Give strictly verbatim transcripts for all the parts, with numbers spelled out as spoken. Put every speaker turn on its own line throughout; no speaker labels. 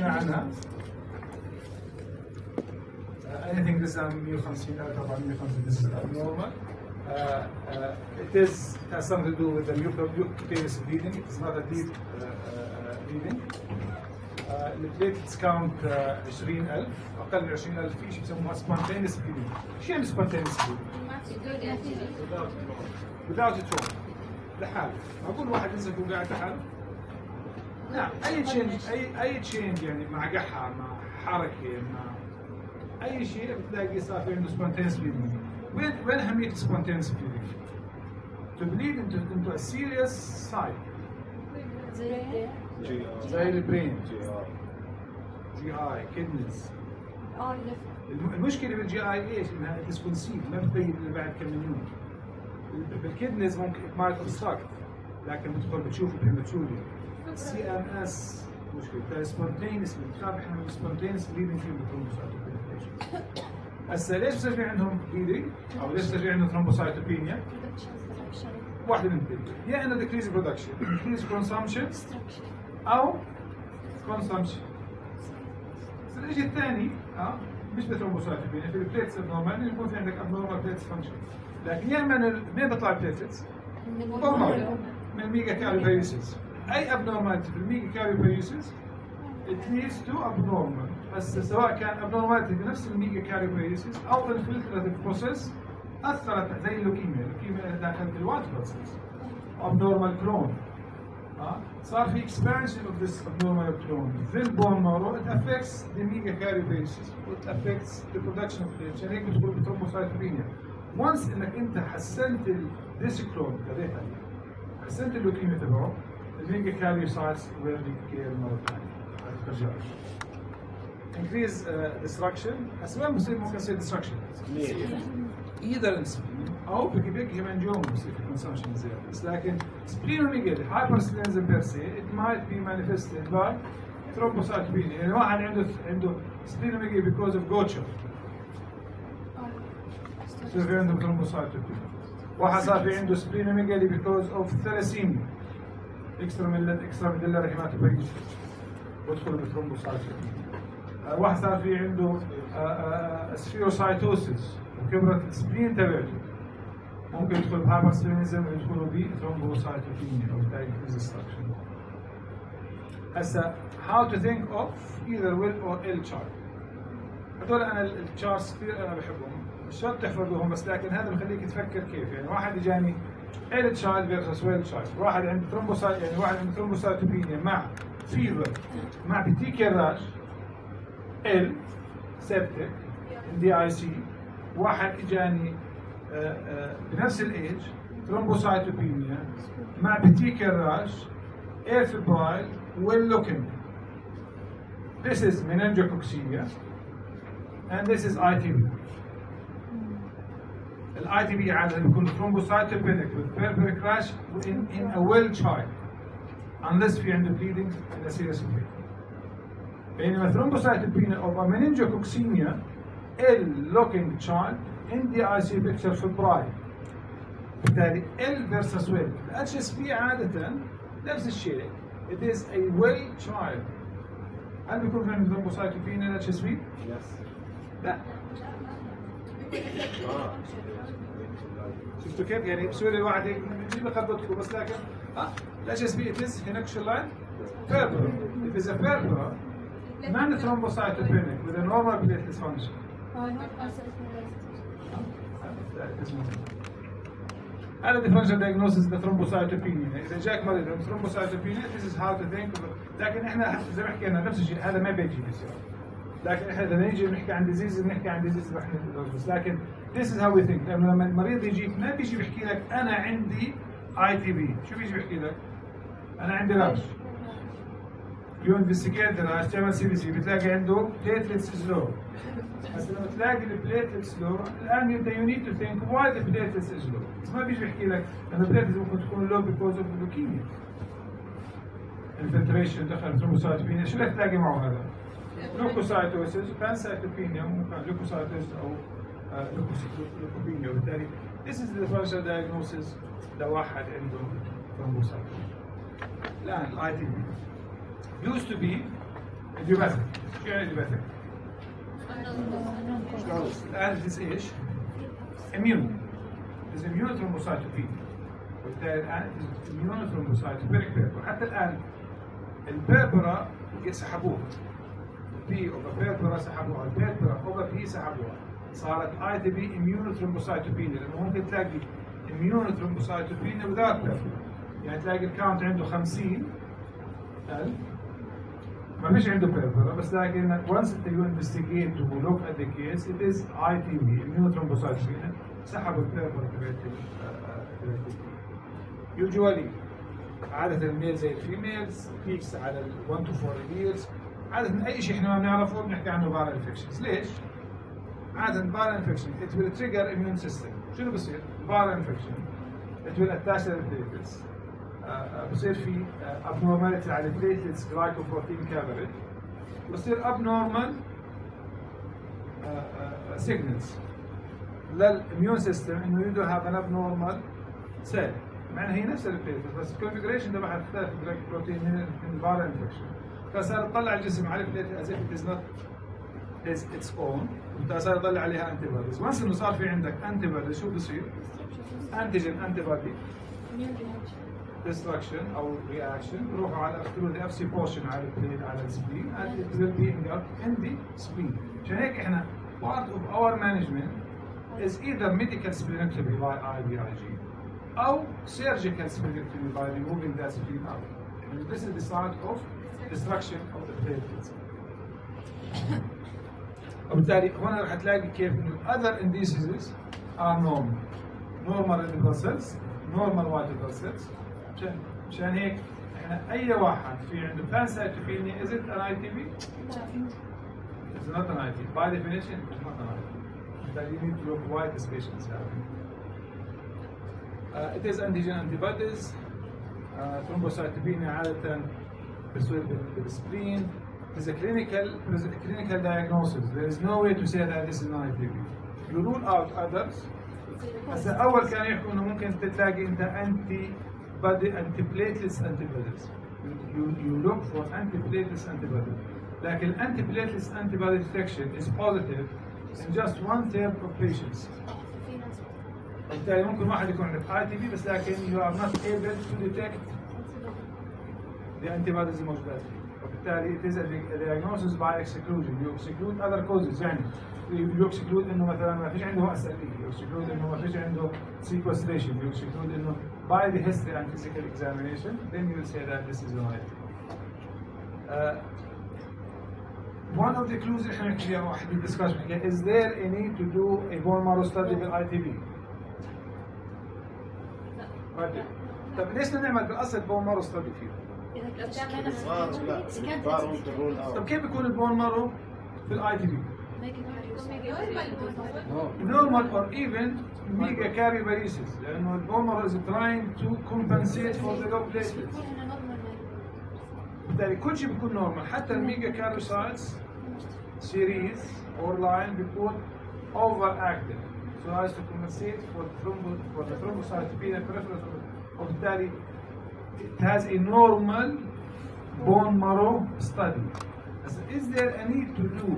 حكينا عنها. Uh, anything less than مية وخمسين أو أربعمية وخمسين this is abnormal. Uh, uh, it is it has something to do with the mucocutaneous bleeding. It is not a deep uh, uh, bleeding. البليتلتس كاونت عشرين ألف، أقل من عشرين ألف في شيء بيسموها spontaneous bleeding. شو يعني spontaneous bleeding؟ without a trauma. لحاله. أقول واحد ينزل وهو قاعد لحاله؟ لا، أي تشينج أي أي تشينج يعني مع قحة مع حركة مع أي شيء بتلاقي صار في عنده spontaneous bleeding. وين وين أهمية spontaneous bleeding؟ To bleed into into a serious site. زي البرين جي اي كدنز. المشكله بالجي اي ايش؟ انها ديسكونسيف ما بتبين الا بعد كم من يوم. بالكدنز ممكن ما اوبستراكت لكن بتدخل بتشوف الهيماتوريا. سي ام اس مشكله سبونتينس بتخاف احنا من سبونتينس بليدنج في الثرومبوسايتوبينيا. هسه ليش بصير في عندهم بليدنج او ليش بصير في عندهم ثرومبوسايتوبينيا؟ واحده من اثنين، يا انه ديكريز برودكشن، ديكريز كونسامشن او كونسامشن. الشيء الثاني اه مش بثرومبوسايتوبينيا، في البليتس ابنورمال يكون في عندك ابنورمال بليتس فانكشن، لكن يا اما منين بيطلع البليتس؟ من الميجا كاريوبايوسيس. اي ابنورمالتي في الميجا كاريوبايوسيس it leads to abnormal. بس سواء كان abnormality بنفس الميجا كاريوبايوسيس او infiltrative بروسيس اثرت زي اللوكيميا، اللوكيميا داخل الوايت بلاد سيلز. abnormal clone. آه. صار في expansion of this abnormal clone في البون مارو. it affects the mega karyoparesis. it affects the production of the عشان هيك بتقول بثرومبوسايتوبينيا. once انك انت حسنت this clone كذا حسنت اللوكيميا تبعه الميجا كاريوسايتس will recur مرة ثانية. هترجع. increase uh, destruction. هسه وين بصير ممكن يصير destruction؟ either in spleen او بيج هيمانجيوم بصير في consumption زيادة. بس لكن splenomegaly hyperspllenism per se it might be manifested by thrombocytopenia. يعني واحد عنده عنده splenomegaly because of Gaucher يصير في عنده thrombocytopenia. واحد صار في عنده splenomegaly because of thalassemia extramedullary hematopoiesis ويدخل بثرومبوسايتوبينيا. واحد صار في عنده سفيروسايتوسيس وكبرت السبلين تبعته ممكن يدخل بهايبرسبلينيزم ويدخلوا بثرومبوسايتوبينيا او دايكريز ديستركشن. هسه how to think of either will or ill child. هذول انا التشارتس كثير انا بحبهم، مش شرط تحفظوهم بس لكن هذا بخليك تفكر كيف. يعني واحد اجاني ill child versus well child، واحد عنده ثرومبوسايت يعني واحد عنده ثرومبوسايتوبينيا مع فيفر مع بتيكيراج ال سبتك دي اي سي. واحد اجاني آآ آآ بنفس الايج ثرومبوسايتوبينيا مع بتيكيراج اير فبرايل واللوكيميا. This is meningococcinia and this is I T B. ال I T B عادة بيكون thrombocytopenic with purpura crash in, in a well child unless في عنده bleeding in a serious way. بينما thrombocytopenia of a meningococcinia ill looking child in the I C U picture febrile. بالتالي L versus well. ال H S P عادة نفس الشيء. It is a well child. هل بيكون في عنده thrombocytopenia ال H S P؟
Yes.
لا. شفتوا كيف؟ يعني بصير الواحد هيك بيجيب لخبطكم بس لكن ها ال H S P it is هناك line purpura. If it's a purpura non thrombocytopenic with a normal platelet function. هذا differential diagnosis للثرومبوسايتوبينيا. إذا جاك مريض عنده ثرومبوسايتوبينيا this is how to think of it. لكن إحنا زي ما حكينا نفس الشيء هذا ما بيجي بيصير. لكن إحنا إذا نيجي نحكي عن ديزيز بنحكي عن ديزيز رح ندرس. لكن this is how we think. لأنه لما المريض يجيك ما بيجي بيحكي لك أنا عندي I T B. شو بيجي بيحكي لك؟ أنا عندي رش. يو انفستيجيت راح تعمل سي بي سي بتلاقي عنده platelets is low. بس لما تلاقي البليتلتس low الان انت يو نيد تو ثينك واي ذا platelets is low. بس ما بيجي بيحكي لك ان البليتلتس ممكن تكون low because of leukemia. infiltration دخل ثرومبوسايتوبينيا شو رح تلاقي معه هذا؟ لوكوسايتوسيس بانسايتوبينيا ممكن لوكوسايتوسيس او لوكوبينيا. وبالتالي this is the differential diagnosis لواحد عنده ثرومبوسايتوبينيا. الان الاي تي بي used to be إيديوباثيك. شو يعني إيديوباثيك؟ الآن this إيش؟ immune. is immune thrombocytopenia. وبالتالي الآن is immune thrombocytopenic purpura. حتى الآن البيربرا سحبوها. بي أوفا بيربرا سحبوها. البيربرا أوفا بي سحبوها. صارت I T B immune thrombocytopenia لأنه ممكن تلاقي immune thrombocytopenia without purpura. يعني تلاقي الكاونت عنده خمسين ألف ما فيش عنده purpura بس لكن once you investigate to look at the case it is I T B immune thrombocytopenia سحبوا البيربرا تبعت usually عادة الميل زي الفيميلز بيكس على ال one to four years. عادة أي شيء إحنا ما بنعرفه بنحكي عنه viral infections. ليش؟ عادة viral infection it will trigger immune system. شنو بصير؟ viral infection it will attach to the platelets. بصير في abnormality على platelets glycoprotein coverage. بصير abnormal signals للimmune system إنه you have an abnormal cell. مع إن هي نفس البليتلت بس الكونفجريشن تبعها تختلف الجلايكوبروتين من الفيرال انفكشن. فصار يطلع الجسم على البليتلت as if it is not its own. صار يطلع عليها انتي بوديز. وانس انه صار في عندك انتي بوديز شو بصير؟ انتيجين انتي بودي destruction او reaction بروحوا على through the F C portion على البليت على السبلين and it will be in the spleen. عشان هيك احنا part of our management is either medical splenectomy by I V I G أو surgical splenectomy by removing that spleen out. And this is the start of destruction of the platelets. وبالتالي هنا راح تلاقي كيف إنه other indices are normal. Normal red blood cells, normal white blood cells. مشان مشان هيك احنا أي واحد في عنده pancytopenia is it an I T B? It's not an I T B. By definition, it's not an I T B. That you need to look why this patient is having. Uh, it is antigen antibodies. Uh, thrombocytopenia عادة بتصير بالspleen. It is a clinical, it is a clinical diagnosis. There is no way to say that this is an I T B. You rule out others. هسا أول كان يحكوا إنه ممكن تلاقي أنت anti body anti platelets antibodies. You you look for anti platelets antibodies. لكن anti platelets antibody detection is positive in just one third of patients. بالتالي ممكن واحد يكون عندك I T B بس لكن you are not able to detect the antibodies الموجودات فيه. وبالتالي it is a diagnosis by exclusion. You exclude other causes. يعني you exclude إنه مثلا ما فيش عنده رأس قلبي. You exclude إنه ما فيش عنده sequestration. You exclude إنه by the history and physical examination. Then you will say that this is an I T B. Uh, one of the clues اللي احنا نحكي فيها واحد discuss is there a need to do a bone marrow study بال I T B؟ طب ليش نعمل بالاصل بون مارو ستدي فيه؟ طب كيف بيكون البون مارو في الاي تي بي؟ نورمال اور ايفن ميجا كاري باريسيس لانه البون مارو از تراينج تو كومبنسيت فور ذا لو بليتلتس. بالتالي كل شيء بيكون نورمال حتى الميجا كاريوسايتس سيريز اور لاين بيكون اوفر اكتف. So as to compensate for the, thrombo, for the thrombocytopenia peripheral. وبالتالي it has a normal bone marrow study. So is there a need to do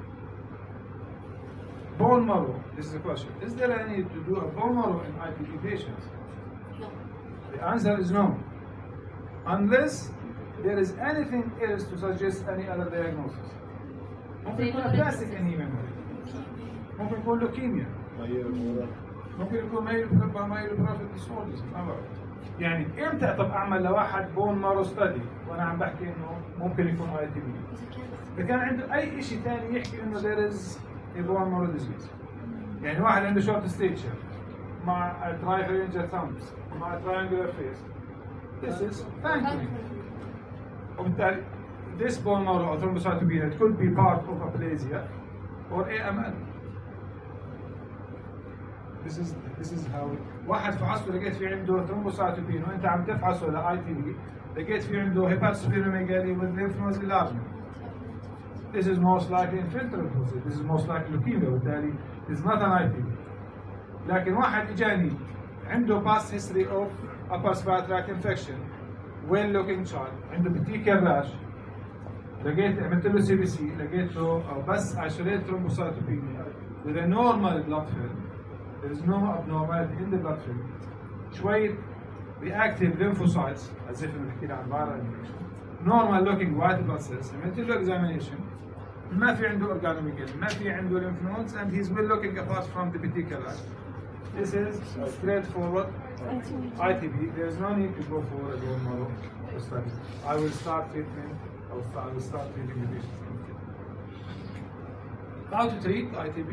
bone marrow? This is the question. Is there a need to do a bone marrow in I T B patients? No. The answer is no. Unless there is anything else to suggest any other diagnosis. ممكن يكون plastic anemia. ممكن يكون leukemia. ممكن يكون مايلوبروفيك ديسوردرز. يعني امتى طب اعمل لواحد بون مارو ستدي وانا عم بحكي انه ممكن يكون اي تي بي؟ اذا كان عنده اي شيء ثاني يحكي انه there is a bone marrow disease. يعني واحد عنده short stature مع tripharyngeal thumbs مع triangular face. This is thankfully. وبالتالي this bone marrow or thrombocytopenia it could be part of aplasia or A M L. This is this is how واحد فحصه لقيت في عنده thrombocytopenia وانت عم تفحصه ل I T B لقيت في عنده hepatosplenomegaly with lymph node enlargement. This is most likely infiltrate process. This is most likely leukemia وبالتالي is not an I T B. لكن واحد اجاني عنده past history of upper respiratory tract infection well looking child عنده petechial rash لقيت عملت له سي بي سي لقيته بس isolated thrombocytopenia with a normal blood film. There is no abnormality in the blood film. شوية reactive lymphocytes as if بنحكي عن viral infection. Normal looking white blood cells. عملت له examination. ما في عنده organomegaly, ما في عنده lymph nodes, and he's well looking apart from the petechial. This is straightforward I T B. There is no need to go for a bone marrow study. I will start treatment. I will start, I will start treating the patients. How to treat I T B?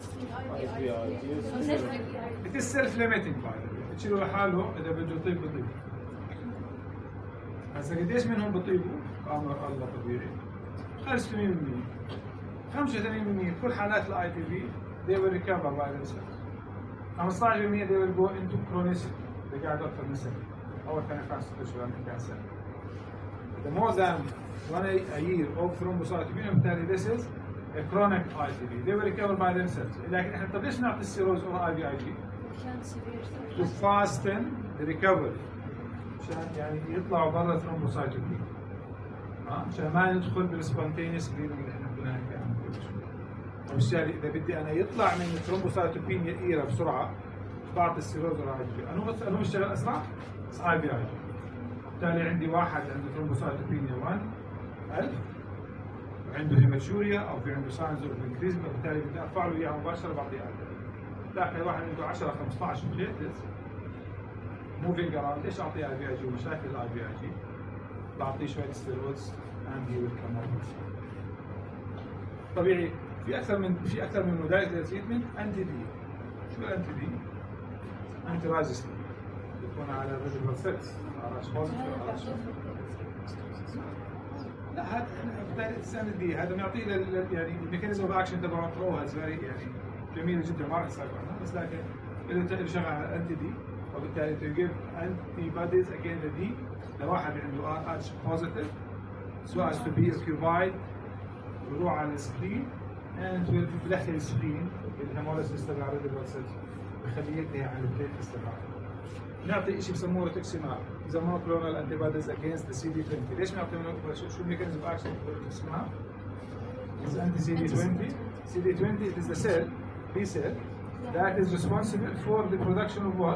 It is self-limiting by the way. بتشيله لحاله إذا بده يطيب بطيب. هسا قديش منهم بطيبوا؟ أمر الله طبيعي. خمسة وثمانين بالمئة. خمسة وثمانين بالمئة كل حالات الاي تي بي they will recover by themselves. خمسة عشر بالمئة they will go into chronicity. بقعد أكثر من سنة. أول ثاني خمسة أشهر من كان سنة. The more than one a year of thrombocytopenia, بالتالي this is a chronic I T B. They will recover by themselves. لكن احنا طب ليش نعطي السيروز or I V I G؟ To fasten the recovery. مشان يعني يطلعوا برا thrombocytopenia. اه مشان ما ندخل بالسبونتينيوس bleeding اللي احنا كنا نحكي عنه قبل شوي. وبالتالي اذا بدي انا يطلع من الثرومبوسايتوبينيا ايرا بسرعه بعطي السيروز or I V I G. انو انو بيشتغل اسرع؟ I V I G. بالتالي عندي واحد عنده ثرومبوسايتوبينيا واحد ألف وعنده هيماتوريا او في عنده ساينز اوف انكريز، بالتالي بدي ارفع له اياها مباشره بعطيه ألف. لكن واحد عنده عشرة خمسطعش بليتلز موفينج اراوند، ليش اعطيه اي في اي جي ومشاكل الاي في اي جي؟ بعطيه شويه ستيرويدز اند هي ويل كم اوت. طبيعي في اكثر من في اكثر من موداليتي للتريتمنت. انتي دي، شو الانتي دي؟ انتي رايزس يكون على الريزرفر سيلز، على اشخاص لا هذا بالتالي السند دي هذا بيعطيه يعني الميكانيزم اوف اكشن تبعه برو هاز فيري يعني جميل جدا ما راح نسالك عنها، بس لكن له شغله على الانتي دي، وبالتالي تو جيف انتي بوديز اجين ذا دي لواحد عنده ار اتش بوزيتيف سو از تو بي اوكيوبايد ويروح على السكرين اند بدخل السكرين الهيموليسيس تبع الريد سيلز بخليه ينتهي عن البليتلز تبعه. نعطي شيء بسموه ريتوكسيماب اذا مونوكلونال انتي بوديز اجينست ذا سي دي عشرين. ليش بنعطي شو الميكانيزم اوف اكشن ريتوكسيماب؟ is anti-C D twenty. C D twenty it is the cell, B cell, that is responsible for the production of what?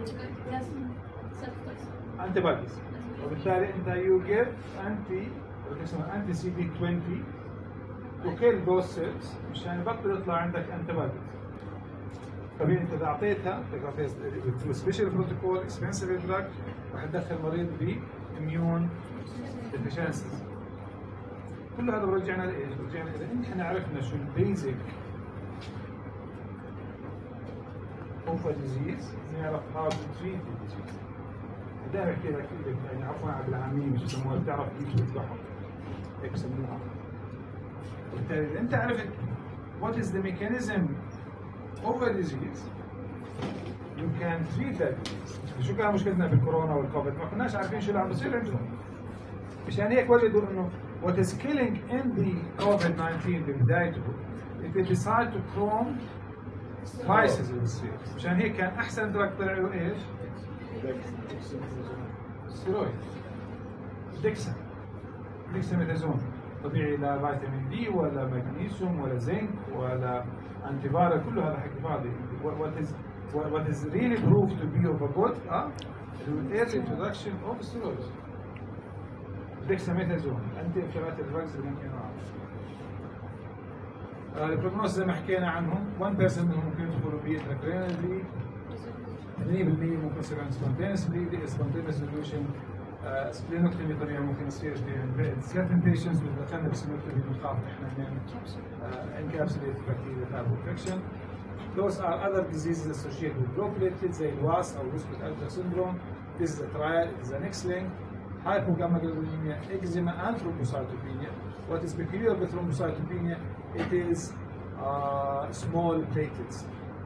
Antibodies. وبالتالي أنت you give anti anti C D twenty to kill those cells مشان يبطل يطلع عندك antibodies. طبيعي أنت إذا أعطيتها تعطيها through special protocol expensive drug راح تدخل مريض ب immune deficiencies. كل هذا برجعنا لايش؟ برجعنا اذا احنا عرفنا شو البيزك اوف ديزيز نعرف هاو تو تريت الديزيز. دائما احكي لك يعني عفوا بالعاميه مش يسموها بتعرف كيف تذبحهم هيك بسموها. وبالتالي اذا انت عرفت what is the mechanism of a disease you can treat that disease. شو كان مشكلتنا بالكورونا والكوفيد؟ ما كناش عارفين شو اللي عم بيصير عندهم. مشان هيك وجدوا انه what is killing in the COVID nineteen ببدايته it decide to chrome crisis اللي بتصير. مشان هيك كان احسن دراج طلع له ايش؟ ستيرويد ديكسا ديكساميثازون طبيعي لا فيتامين دي ولا مغنيسيوم ولا زنك ولا انتي فايرال، كل هذا حكي فاضي. what is what is really proved to be of a good اه the early introduction of steroids. ديكساميثازون انتي انفلاماتوري دراجز اللي ممكن نعرف. البروجنوز زي ما حكينا عنهم واحد بالمئة منهم ممكن يدخلوا بانتراكرينال بليد، اثنين بالمئة ممكن يصير عند سبونتينس بليد، سبونتينس سوليوشن، سبلينوكتومي طبيعي ممكن يصير في certain patients اللي دخلنا بسبلينوكتومي بنخاف احنا من encapsulated bacterial infection. Those are other diseases associated with low platelets زي الواس او Wiskott-Alpha syndrome. This is a trial, it is an X-linked hypogammaglobulinemia, eczema and thrombocytopenia. What is peculiar with thrombocytopenia? It is uh, small platelets.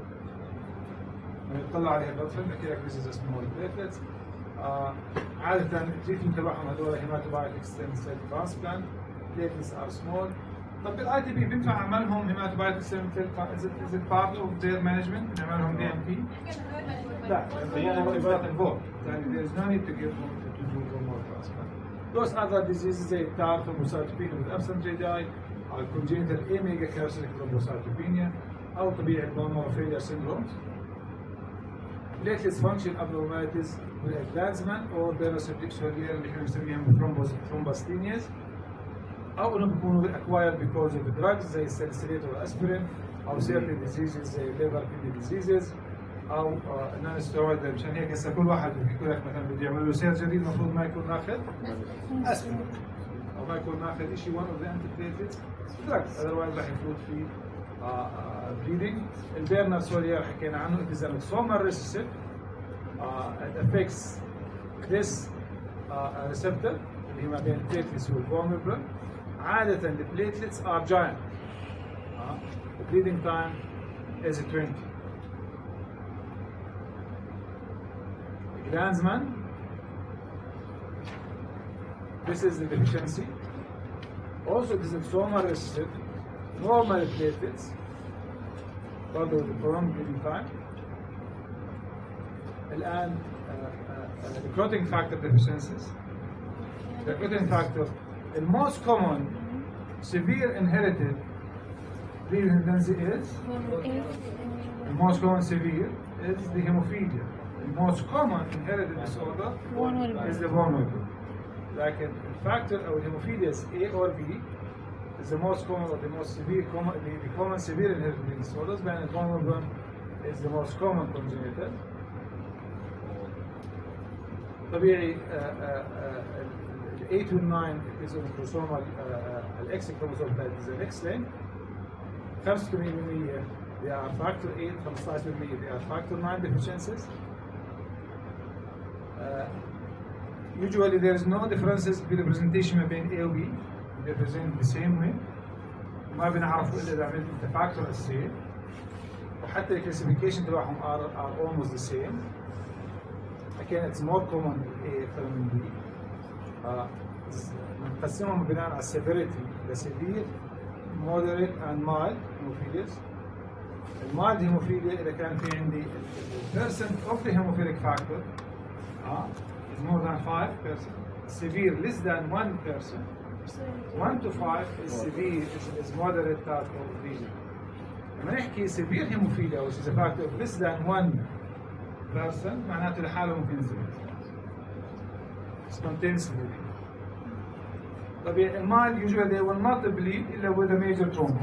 لما نطلع عليها blood film نحكي لك this is a small platelets. Uh, عادة التريتمنت تبعهم هذول hematopoietic stem cell transplant. Platelets are small. طب بالاي تي بي بينفع عملهم hematopoietic stem cell is it, is it part of their management؟ نعملهم دي ام بي؟ لا، هي not involved. There is no need to give them to do bone marrow transplant. those other diseases زي التار thrombocytopenia with absent radii أو congenital amega carcinoma thrombocytopenia أو طبيعي bone marrow failure syndromes. platelets function abnormalities with advancement or venocytic failure اللي احنا بنسميهم thrombostenias أو إنهم بيكونوا acquired because of drugs زي الساليسيليت والأسبرين أو certain diseases زي liver kidney diseases أو non steroid. مشان هيك هسه كل واحد بيحكي لك مثلا بده يعمل له سيرجري المفروض ما يكون ناخذ أسبرين أو ما يكون ناخذ شيء one of the antiplatelets drugs otherwise راح يفوت في bleeding. البيرنر سولير حكينا عنه it is an autosomal recessive uh, it affects this uh, receptor اللي هي ما بين البليتلتس والفولنربل. عادة the platelets are giant. uh, the bleeding time is twenty. Glanzmann, this is the deficiency. Also it is autosomal recessive. Normal platelets, برضه the prolonged bleeding time. الآن uh, uh, the clotting factor deficiencies. The clotting factor, the most common severe inherited bleeding tendency is the most common severe is the hemophilia. The most common inherited disorder is the vulnerable. Like the factor of hemophilia is A or B. Is the most common or the most severe common the, the common severe inherited disorders, but the vulnerable is the most common congenital. طبيعي eight to nine is on chromosomal uh, X chromosome that is an X-linked. خمسة وثمانين بالمئة they are factor eight, خمسة عشر بالمئة they are factor nine deficiencies. Uh, usually there is no differences in the presentation ما بين A و B. They present the same way. ما بنعرفوا إلا إذا عملت أنت factor assay. وحتى ال classification تبعهم are, are almost the same. Again, it's more common A أكثر من B. بنقسمهم بناء على severity. The severe, moderate and mild hemophilias. المايلد hemophilia إذا كان في عندي percent of the hemophilic factor uh, is more than five percent. Severe less than one percent. one to five is severe, is, is moderate type of bleeding. لما نحكي severe hemophilia which is a factor of less than one percent معناته لحاله ممكن ينزل. Spontaneous bleeding. طبيعي المايلد usually they will not bleed إلا with a major trauma.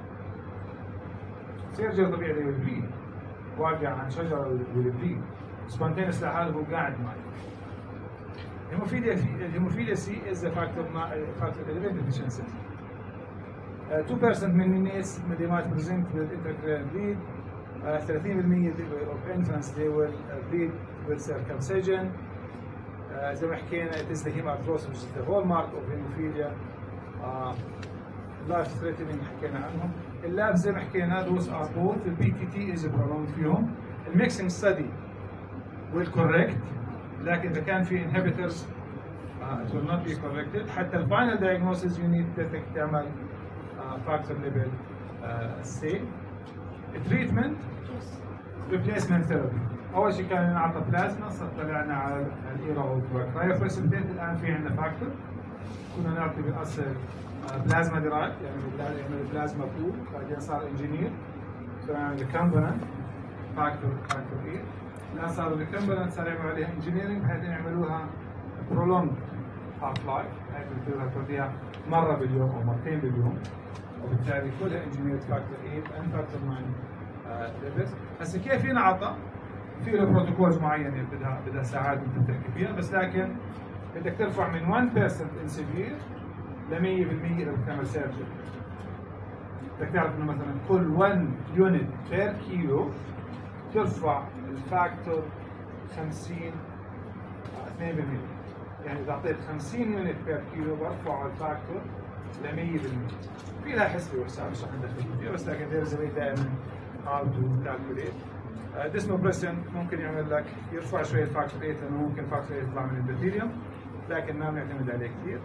سيرجر طبيعي they will bleed. واقع عن شجرة will bleed. Spontaneous لحاله هو قاعد مايلد. Hemophilia, hemophilia C is a factor of factor eleven deficiencies. Uh, two percent من الناس they might present with intracranial bleed. Uh, ثلاثين بالمئة of infants they will uh, bleed with circumcision. Uh, زي ما حكينا it is the hemarthrosis which is the hallmark of hemophilia. Uh, life threatening حكينا عنهم. اللاب زي ما حكينا those are both the P T T is prolonged فيهم. The mixing study will correct. لكن إذا كان في inhibitors uh, it will not be corrected. حتى ال final diagnosis you need to تعمل uh, factor level uh, assay. treatment replacement therapy. أول شيء كان نعطى بلازما طلعنا على الإيرا والكرايوفريسبتيت. الآن في عندنا فاكتور كنا نعطي بالأصل بلازما دراج يعني يعمل بلازما بول بعدين صار انجينير صار ريكمبنت فاكتور فاكتور إيه. الآن صاروا ريكمبنت صار يعملوا عليها انجينيرنج بحيث يعملوها prolonged half life بحيث تقدر توديها مرة باليوم أو مرتين باليوم وبالتالي كلها انجينيرد فاكتور ثمانية and فاكتور تسعة ليفلز. هسه كيف ينعطى؟ في له بروتوكولز معينه بدها بدها ساعات انت تحكي فيها بس لكن بدك ترفع من one percent in severe ل مية بالمية اذا بتعمل سيرجري. بدك تعرف انه مثلا كل one unit per كيلو ترفع الفاكتور خمسين اثنين بالمية. يعني اذا اعطيت خمسين يونت بير كيلو برفع الفاكتور ل مية بالمية. في لها حسبه وحساب مش رح ندخل فيها بس لكن there's a way دائما how to calculate. ديسموبريسين ممكن يعمل لك يرفع شويه الفاكتور ثمانية لانه ممكن فاكتور ثمانية يطلع من البكتيريا لكن ما بنعتمد عليه كثير.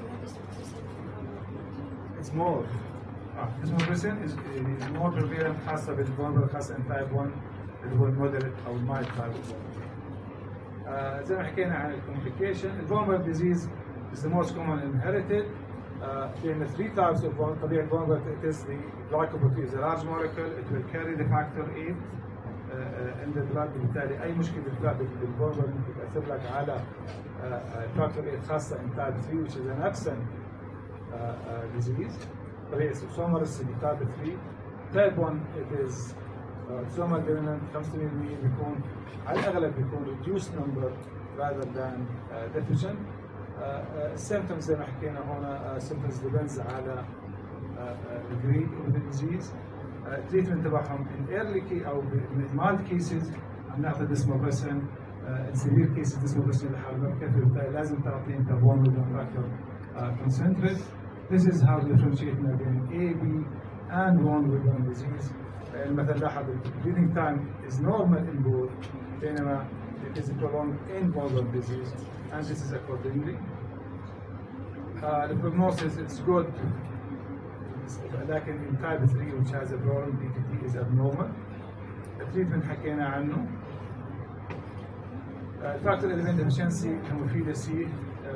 It's more. ديسموبريسين is is more prevalent خاصه بالفولنربل خاصه in type one اللي هو المودريت او المايلد تايب. زي ما حكينا عن الكومبليكيشن الفولنربل ديزيز is the most common inherited. Uh, in the three types of طبيعة vulnerability, it is the glycoprotein is a large molecule, it will carry the factor eight uh, uh, in the blood. بالتالي أي مشكلة بالفولفر ممكن تأثر لك على factor eight خاصة in type three, which is an absent uh, uh, disease. طبيعة السومر is type three. Type one, it is autosomal dominant خمسة بالمية بيكون على الأغلب بيكون reduced number rather than uh, deficient. السيمتومز زي ما حكينا هنا symptoms depends على the grade of the disease. التريتمنت تبعهم in early case أو mild cases عم نعطي desmopressin. in severe cases desmopressin لحاله ما بكفي بالتالي لازم تعطي انت vulnerable factor concentrate. This is how to differentiate between A, B and vulnerable disease. مثلا لاحظ breathing time is normal in both بينما it is prolonged in vulnerable disease, and this is accordingly. Uh, the prognosis is good, لكن in type three, which has a prolonged D T T, is abnormal. The treatment حكينا عنه. Factor element deficiency hemophilia C,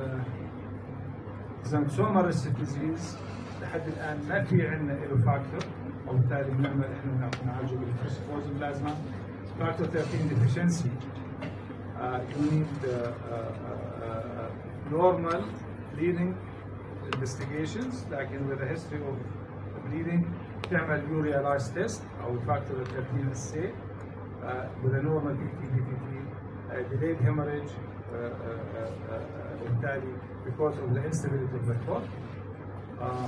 xanthoma recessive disease لحد الآن ما في عندنا له فاكتور، وبالتالي بنعمل احنا نعالجه بالفوسفورس بلازما. Factor thirteen deficiency. Uh, you need uh, uh, uh, normal bleeding investigations, like in with a history of bleeding, تعمل urea lyase test أو factor thirteen S A uh, with a normal P T B T T, uh, delayed hemorrhage, وبالتالي uh, uh, uh, because of the instability of the clot. Uh,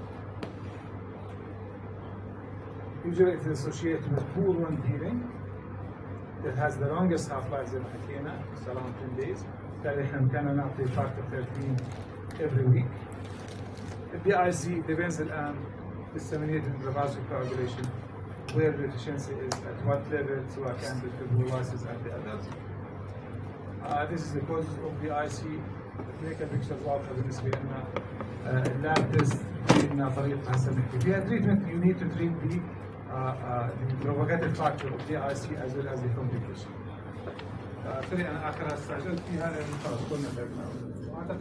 usually it is associated with poor wound healing. It has the longest half-life زي ما حكينا, it's around ten days. بالتالي احنا بإمكاننا نعطي factor thirteen every week. The B I C depends الآن disseminated vasocoagulation, where the deficiency is at what level, سواء كان بالفibrolysis at the adults. Uh, this is the causes of B I C. clinical pictures واضحة بالنسبة لنا. اللاب تيست لنا طريقة هسه نحكي فيها. treatment you need to treat the Uh, uh, the propagative factor of B I C as well as the complication. خلي أنا آخرها استعجلت فيها لأن خلاص كنا